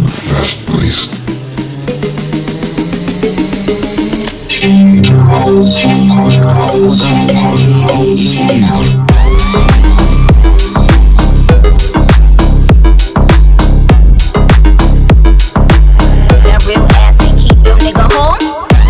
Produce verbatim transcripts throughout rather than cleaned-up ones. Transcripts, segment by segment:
fast place. That real ass ain't keep your nigga home.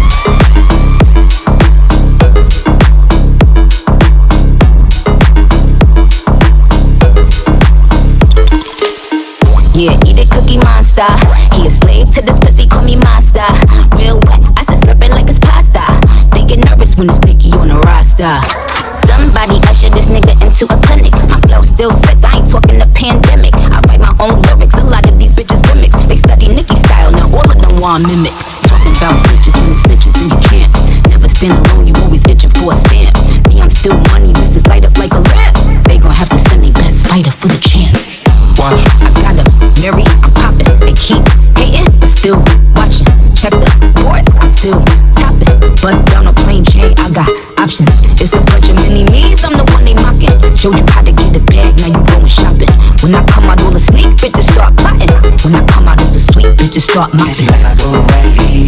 Yeah, eat it, Cookie Monster. He a slave to this pussy, call me master. Real wet, I said slurping like it's pasta. They get nervous when it's Nicky on the roster. Somebody usher this nigga into a clinic. My flow still sick, I ain't talking the pandemic. I write my own lyrics, a lot of these bitches gimmicks. They study Nicki style, now all of them want mimic. Talking about snitches and the snitches and you can't. Never stand alone, you always itching for a stamp. Me, I'm still money, this is light up like a lamp. They gon' have to send their best fighter for the champ. Watch. I got a Mary, I'm poppin'. They keep hating, but still watching. Check the boards, I'm still topping. Bust down a plain chain, I got options. It's a bunch of mini me's, I'm the one they mocking. Showed you how to get a bag, now you going shopping. When I come out all the sneak, bitches start plotting. When I come out as a sweet, bitches start mopping. Like I go back,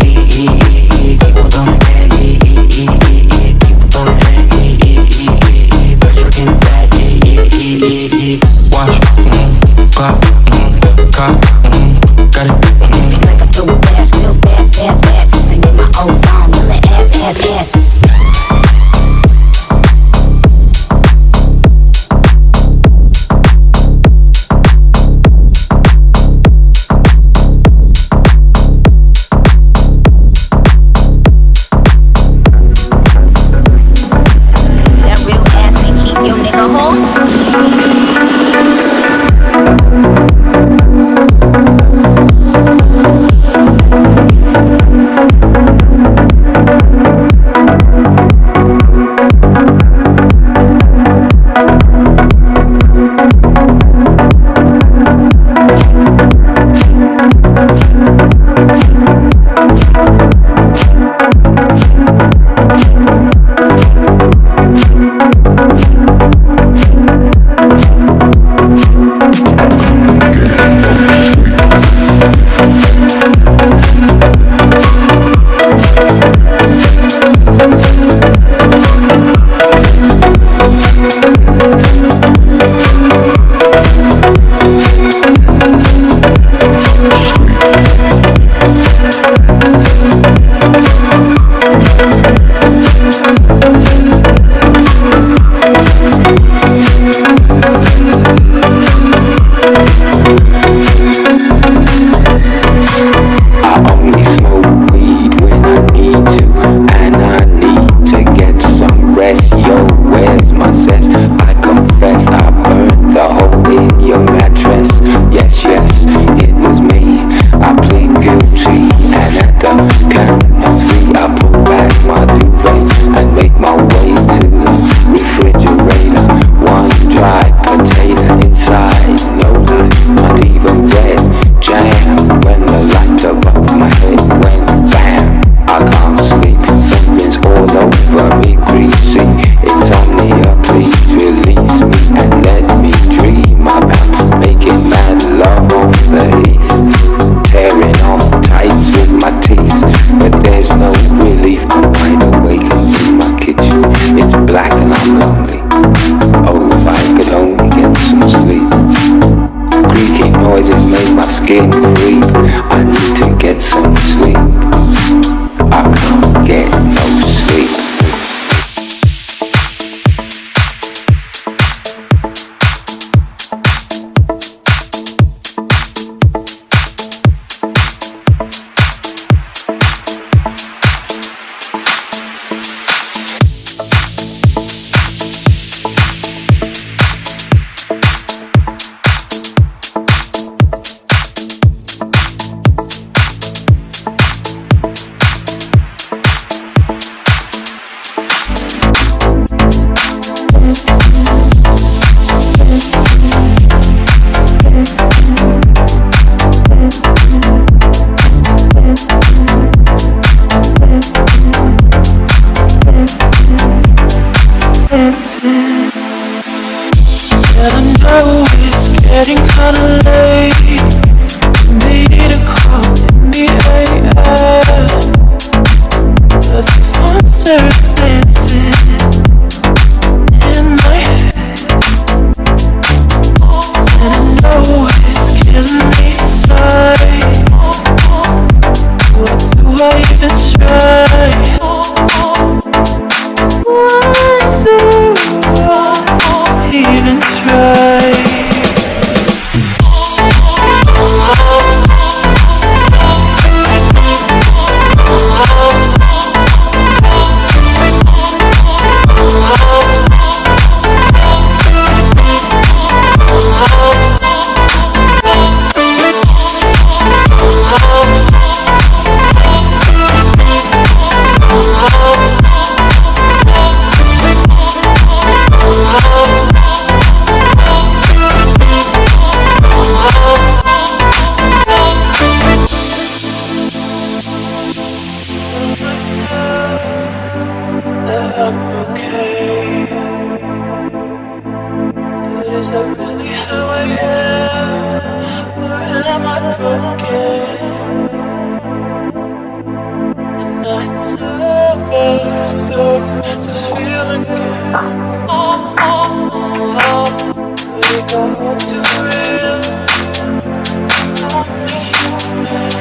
keep on throwing back, keep on throwing back, pressure in the back, watch, mm, got, mm, got, mm, got it. Mm. Feel like I throw it fast, real fast, fast, fast. Singing my old song, yelling ass, ass, ass. And I know it's getting kinda late for me to not forget the nights of ourselves to feel again. Could it go too real? Only human.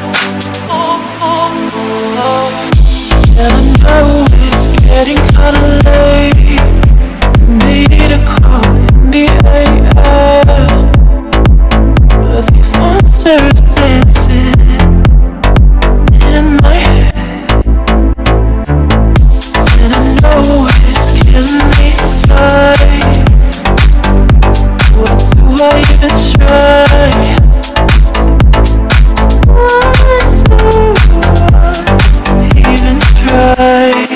And I know it's getting kinda late. Made a call in the A M, but these monsters are dancing in my head, and I know it's killing me inside. What do I even try? What do I even try?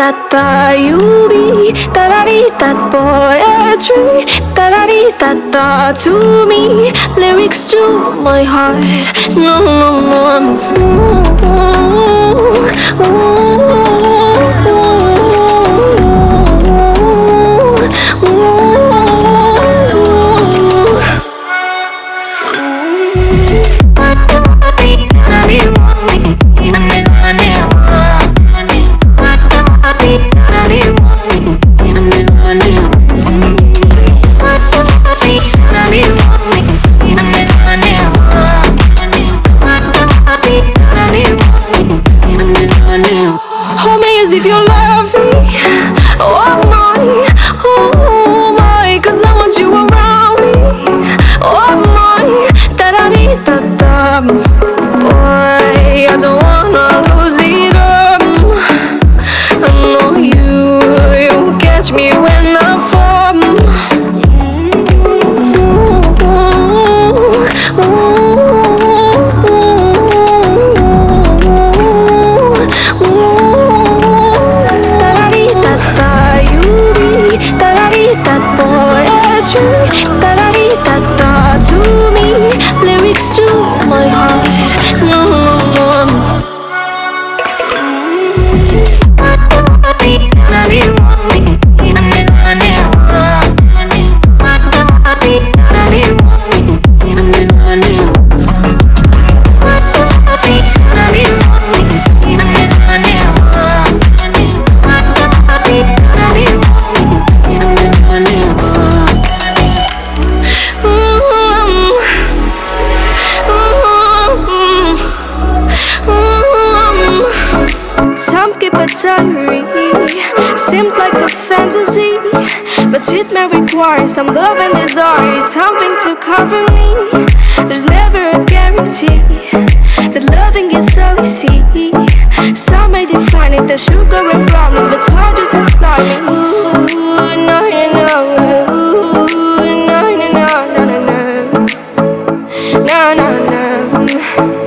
da da, you be da da dee da poetry, da da dee da da to me, lyrics to my heart. No, no, no. Ooh, ooh, ooh, hold me as if you love me. Oh my, oh my, 'cause I want you around me. Oh my, da da dee da da. Boy, I don't wanna lose it up. I know you, you catch me when I fall. Ooh, ooh, ooh, ooh. Da-da-dee-da-da, you be da-da-dee-da-poetry, da-da-dee-da-da to me, lyrics to my heart. No, no, no. Some keep it diary, seems like a fantasy, but it may require some love and desire, something to cover me. There's never a guarantee that loving is so easy. Some may define it as sugar and brownies, but it's hard just to start me. Ooh, no, no, no. Ooh, no, no, no, no, no, no. No, no, no.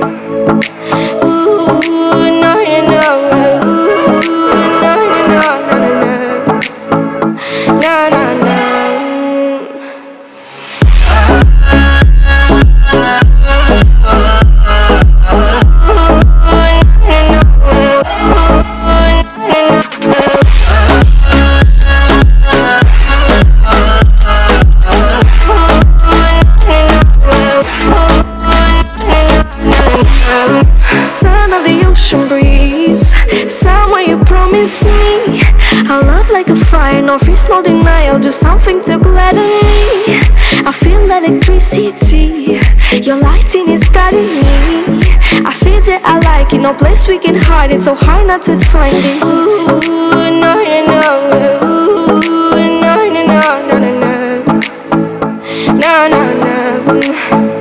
Son of the ocean breeze, somewhere you promised me a love like a fire, no fears, no denial, just something to gladden me. I feel electricity, your lighting is guiding me. I feel that I like it, no place we can hide it, so hard not to find it. Ooh, no, no, no. Ooh, no, no, no, no, no, no. No, no, no.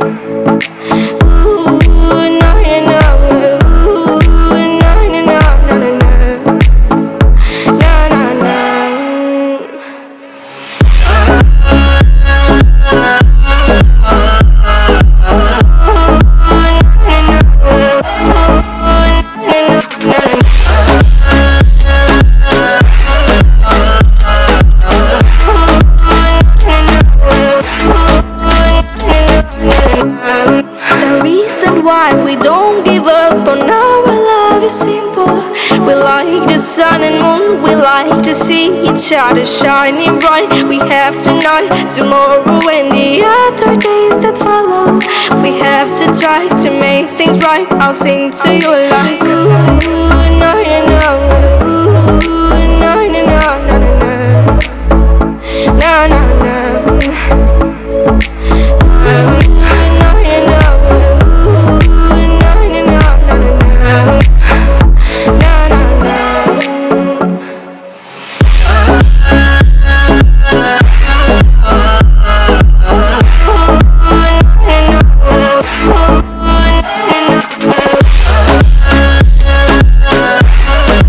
The reason why we don't give up on our love is simple. We like the sun and moon, we like to see each other shining bright. We have tonight, tomorrow and the other days that follow. We have to try to make things right. I'll sing to you like ooh, no, no, no. Ooh, no, no, no, no, no, no. No, no, no. Oh,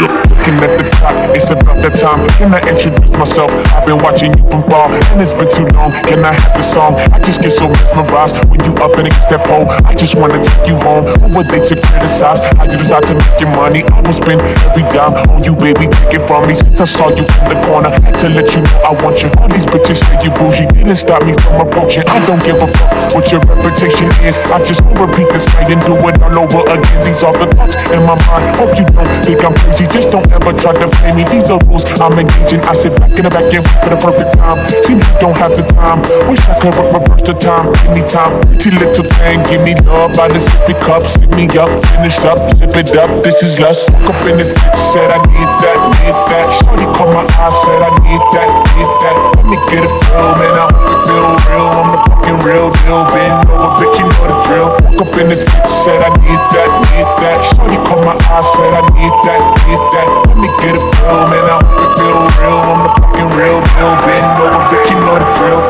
Looking at the clock, it's about that time. Can I introduce myself? I've been watching you from far, and it's been too long. Can I have the song? I just get so mesmerized when you up and against that pole. I just wanna take you home. Who were they to criticize? I you decide to make your money? I will spend every dime on you, baby. Take it from me. Since I saw you in the corner, had to let you know I want you. All these bitches say you bougie, didn't stop me from approaching. I don't give a fuck what your reputation is. I just won't repeat this night and do it all over again. These are the thoughts in my mind. Hope you don't think I'm crazy. Just don't ever try to play me. These are rules I'm engaging. I sit back in the back and wait for the perfect time. See me, don't have the time. Wish I could reverse the time. Give me time. Pretty little thing, give me love by the sippy cup. Sip me up, finish up, zip it up. This is lust. Woke up in this bitch, said I need that, need that. Shorty caught my eye, said I need that, need that. Let me get a feel, man. I hope it feel real. I'm the fucking real deal. Bend over, bitch, you know the drill. Woke up in this bitch, said I need that, need that. Shorty caught my eye, said I need that, need that. Let me get a feel, man. I hope it feel real. I'm the fucking real deal. Bend over, bitch, you know the drill.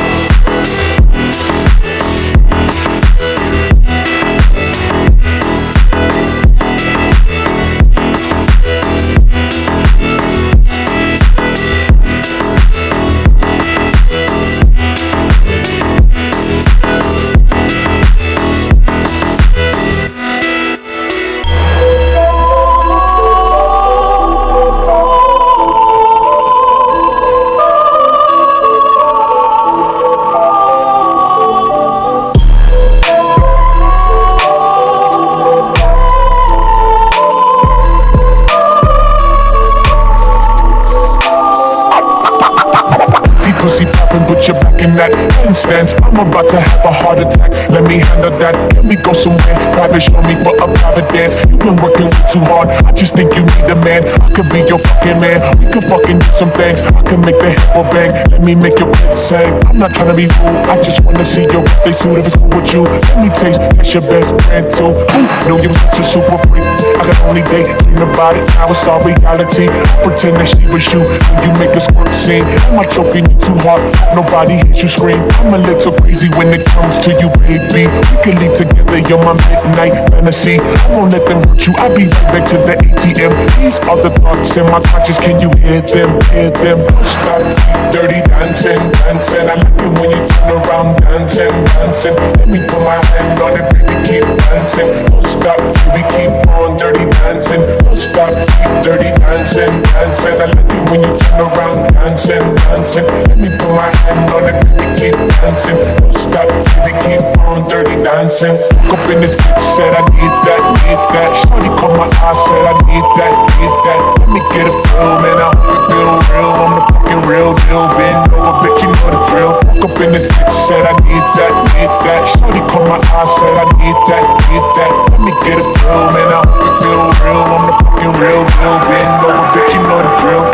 Pussy poppin', put your back in that handstands. I'm about to have a heart attack. Let me handle that. Let me go somewhere private. Show me for a private dance. You've been working way too hard. I just think you need a man. I could be your fucking man. We could fucking do some things. I can make the hip hop bang. Let me make your breath sing. I'm not trying to be rude. I just wanna see your birthday suit if it's cool with you. Let me taste. That's your best friend too. Ooh, know you're such a super freak. I can only date, dream about it. Now it's all reality. I pretend that she was you. When you make a squirt scene, am I choking you too hard? Nobody hits you scream. I'm a little crazy when it comes to you, baby. We can leave together, you're my midnight fantasy. I won't let them hurt you, I'll be right back to the A T M. These are the thoughts in my conscience, can you hear them, hear them? Don't stop, keep dirty dancing, dancing. I like it when you turn around, dancing, dancing. Let me put my hand on it, baby, keep dancing. Don't stop, baby, keep on dirty dancing. Don't stop, keep dirty dancing, dancing. I like it when you turn around, dancing, dancing. Let me put my hand on it, baby, keep dancing. Don't stop, baby, keep on dirty dancing. Woke up in this bitch, said I need that, need that. Shorty caught my eye, said I need that, need that. Let me get a feel, man, I hope it feel real. I'm the fucking real deal, bend over, bitch, you know the drill. Woke up in this bitch, said I need that, need that. Shorty caught my eye, said I need that, need that. Let me get a feel, man, I hope it feel real. I'm the fucking real deal, bend over, bitch, you know the drill.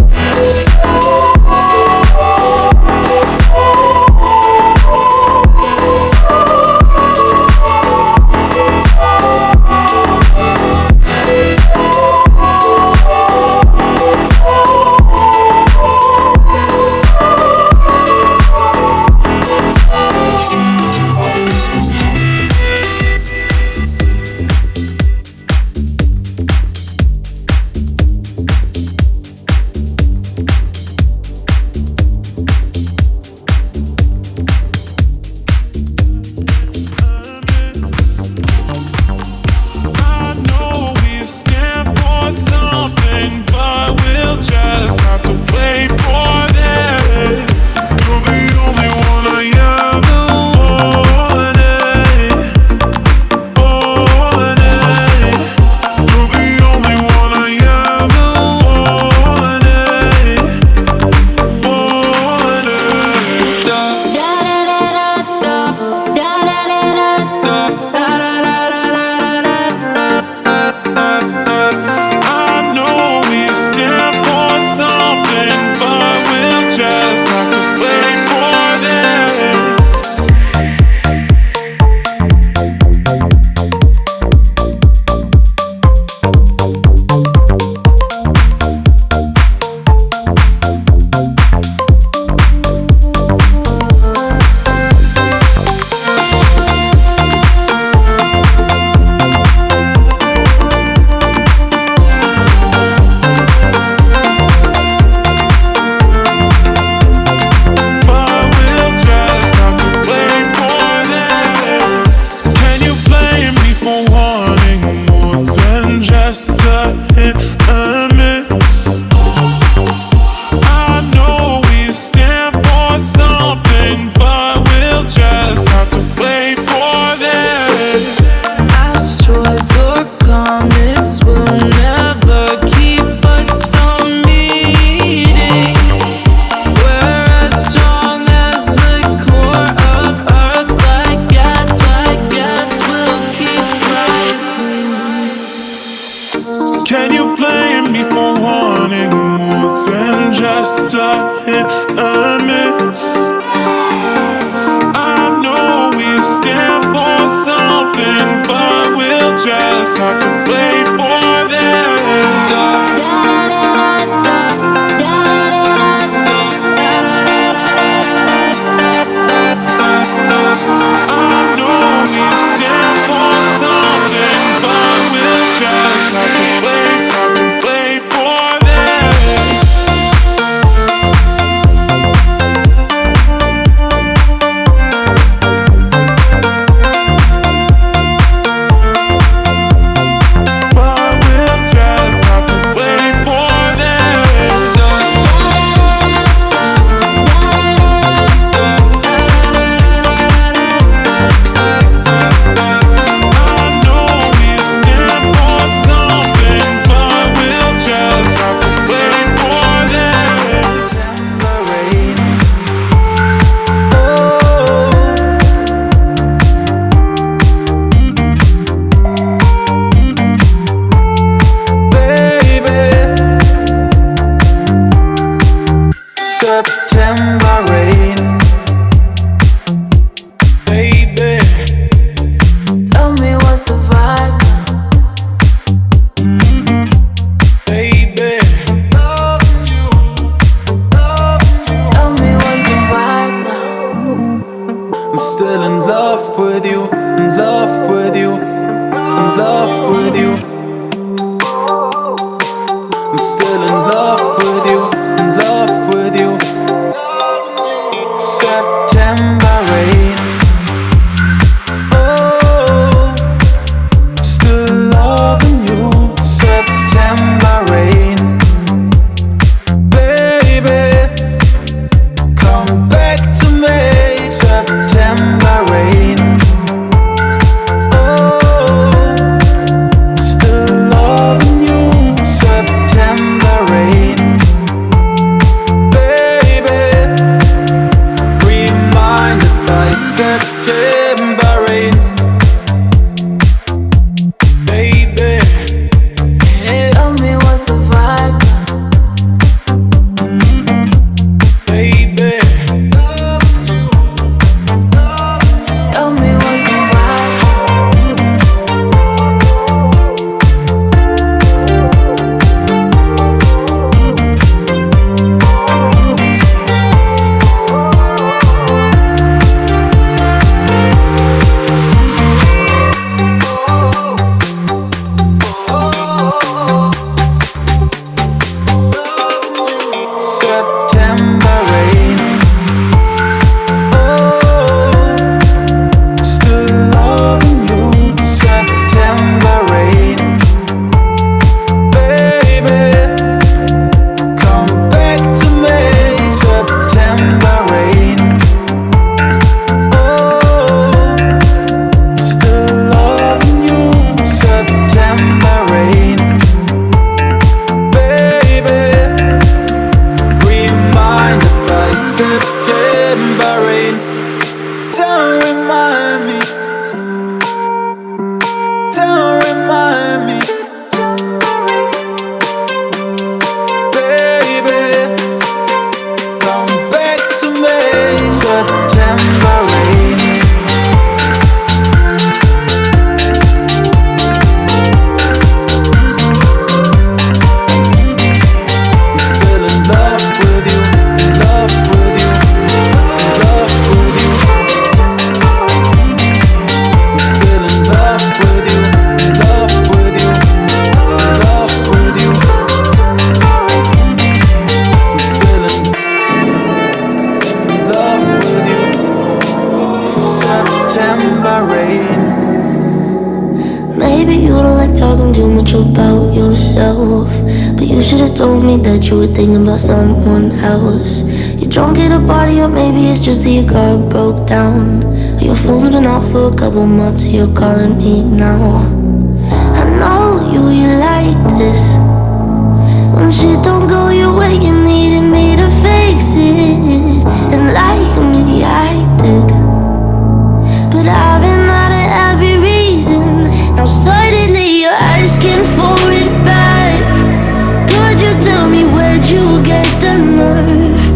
I hit a miss. I know we stand for something, but we'll just have to play for this. I know we stand for something, but we'll just have to play, have to play for this. But we'll just have to play for this. I know we stand for something, but we'll just have to play for this. September rain. Oh, baby. September rain. Baby, Tell me what's the vibe baby, loving you, loving you. Tell me what's the vibe now. I'm still in love with you, in love with you, in love with you. I'm still in love with you, in love with you. September rain. Oh, still loving you. September rain. Baby, come back to me. September rain. Oh, still loving you. September rain. Baby, reminded by September rain. baby, Tell me what's the vibe baby. Tell me what's the vibe. September rain. Oh, still loving you. September rain. Baby, come back to me. September rain. Oh, still loving you. September rain. Baby, reminded by September rain. Don't remind me. Don't remind me. Baby, come back to me. September rain. I'm still in love with you, in love with you, in love with you. I'm still in love with you, in love with you, in love with you. I'm still in love with you. September rain. Maybe you don't like talking too much about yourself, but you should've told me that you were thinking about someone else. You're drunk at a party, or maybe it's just that your car broke down. Or you're holding out for a couple months, so you're calling me now. I know you, you like this. When shit don't go your way, you needed me to fix it. And like me, I did. But I've been out of every reason. Now suddenly you're asking for it back. Could you tell me where'd you get the nerve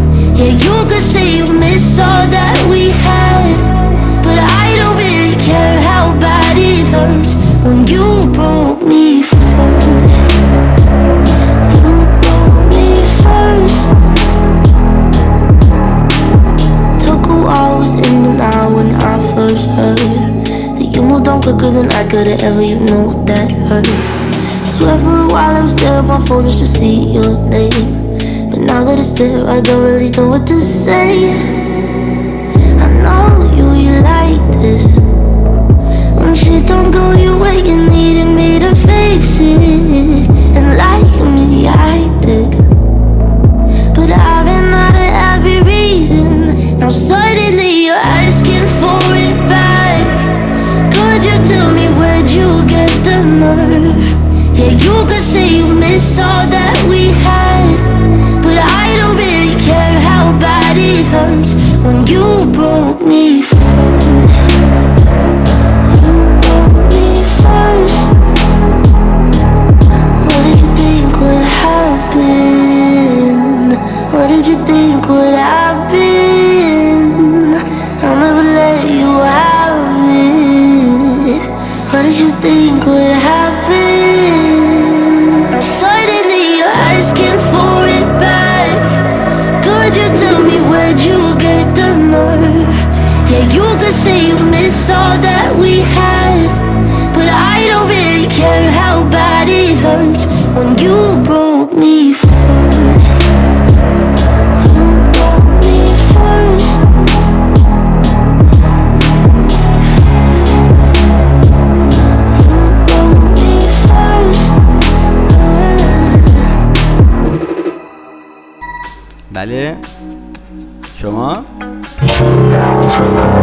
wherever you know that hurt. Swear for a while I would stare at my phone just to see your name, but now that it's there I don't really know what to say. I know you, you like this. When shit don't go your way, you needed me to face it. And like me, I did, but I've been out of every reason. Now suddenly you're asking for it back. Could you tell me where'd you get the nerve? Yeah, you could say you miss all that we had, but I don't really care how bad it hurts when you broke me first. You broke me first. What did you think would happen? What did you think would happen? I'll never let you have it. What did you think would happen? Now suddenly you're asking for it back. Could you tell me where'd you get the nerve? Yeah, you could say you miss all that we had, but I don't really care how bad it hurts when you broke me first. You broke me first. You broke me first. بله شما